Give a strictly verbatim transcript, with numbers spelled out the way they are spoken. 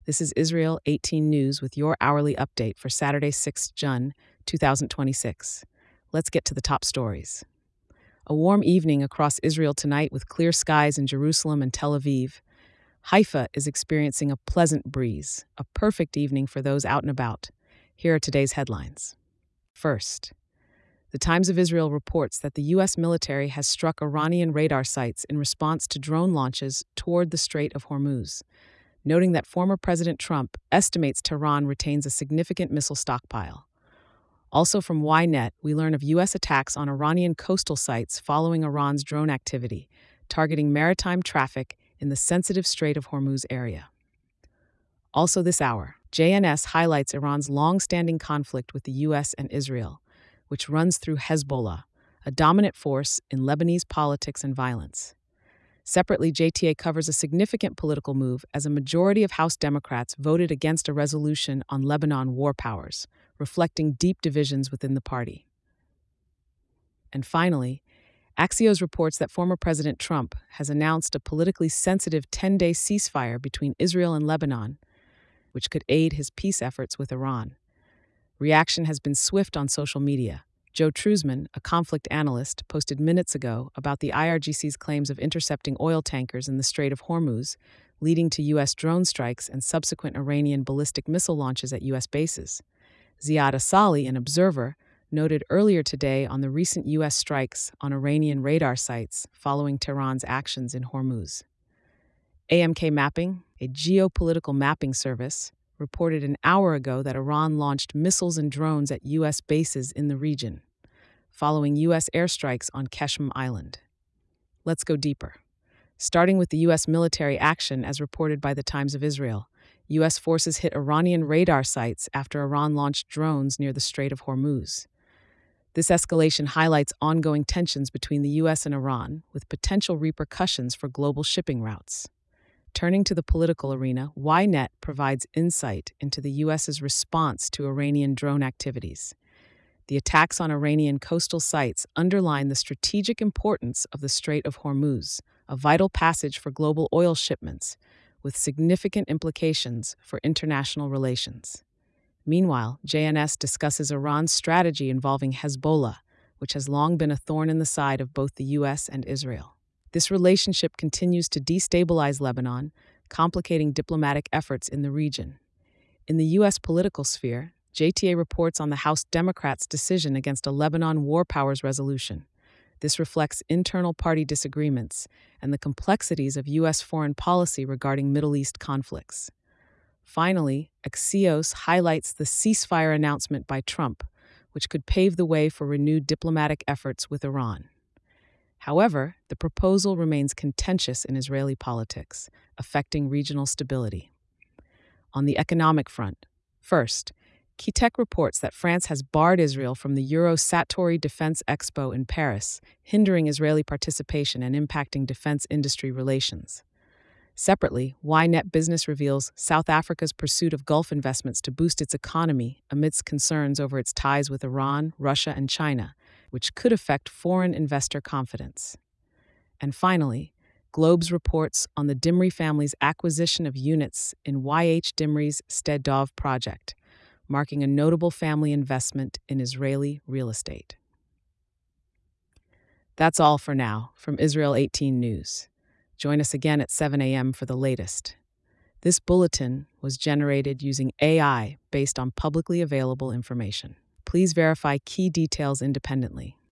This is Israel eighteen News with your hourly update for Saturday, sixth of June, two thousand twenty-six. Let's get to the top stories. A warm evening across Israel tonight with clear skies in Jerusalem and Tel Aviv. Haifa is experiencing a pleasant breeze, a perfect evening for those out and about. Here are today's headlines. First, the Times of Israel reports that the U S military has struck Iranian radar sites in response to drone launches toward the Strait of Hormuz, noting that former President Trump estimates Tehran retains a significant missile stockpile. Also from Ynet, we learn of U S attacks on Iranian coastal sites following Iran's drone activity, targeting maritime traffic in the sensitive Strait of Hormuz area. Also this hour, J N S highlights Iran's long-standing conflict with the U S and Israel, which runs through Hezbollah, a dominant force in Lebanese politics and violence. Separately, J T A covers a significant political move as a majority of House Democrats voted against a resolution on Lebanon war powers, reflecting deep divisions within the party. And finally, Axios reports that former President Trump has announced a politically sensitive ten-day ceasefire between Israel and Lebanon, which could aid his peace efforts with Iran. Reaction has been swift on social media. Joe Truzman, a conflict analyst, posted minutes ago about the I R G C's claims of intercepting oil tankers in the Strait of Hormuz, leading to U S drone strikes and subsequent Iranian ballistic missile launches at U S bases. Ziad Asali, an observer, noted earlier today on the recent U S strikes on Iranian radar sites following Tehran's actions in Hormuz. A M K Mapping, a geopolitical mapping service, reported an hour ago that Iran launched missiles and drones at U S bases in the region, following U S airstrikes on Keshem Island. Let's go deeper. Starting with the U S military action as reported by the Times of Israel, U S forces hit Iranian radar sites after Iran launched drones near the Strait of Hormuz. This escalation highlights ongoing tensions between the U S and Iran, with potential repercussions for global shipping routes. Turning to the political arena, Ynet provides insight into the U S's response to Iranian drone activities. The attacks on Iranian coastal sites underline the strategic importance of the Strait of Hormuz, a vital passage for global oil shipments, with significant implications for international relations. Meanwhile, J N S discusses Iran's strategy involving Hezbollah, which has long been a thorn in the side of both the U S and Israel. This relationship continues to destabilize Lebanon, complicating diplomatic efforts in the region. In the U S political sphere, J T A reports on the House Democrats' decision against a Lebanon war powers resolution. This reflects internal party disagreements and the complexities of U S foreign policy regarding Middle East conflicts. Finally, Axios highlights the ceasefire announcement by Trump, which could pave the way for renewed diplomatic efforts with Iran. However, the proposal remains contentious in Israeli politics, affecting regional stability. On the economic front, first, Kitech reports that France has barred Israel from the Eurosatory Defense Expo in Paris, hindering Israeli participation and impacting defense industry relations. Separately, Ynet Business reveals South Africa's pursuit of Gulf investments to boost its economy amidst concerns over its ties with Iran, Russia, and China, which could affect foreign investor confidence. And finally, Globes reports on the Dimri family's acquisition of units in Y H Dimri's Sde Dov project, marking a notable family investment in Israeli real estate. That's all for now from Israel eighteen News. Join us again at seven a.m. for the latest. This bulletin was generated using A I based on publicly available information. Please verify key details independently.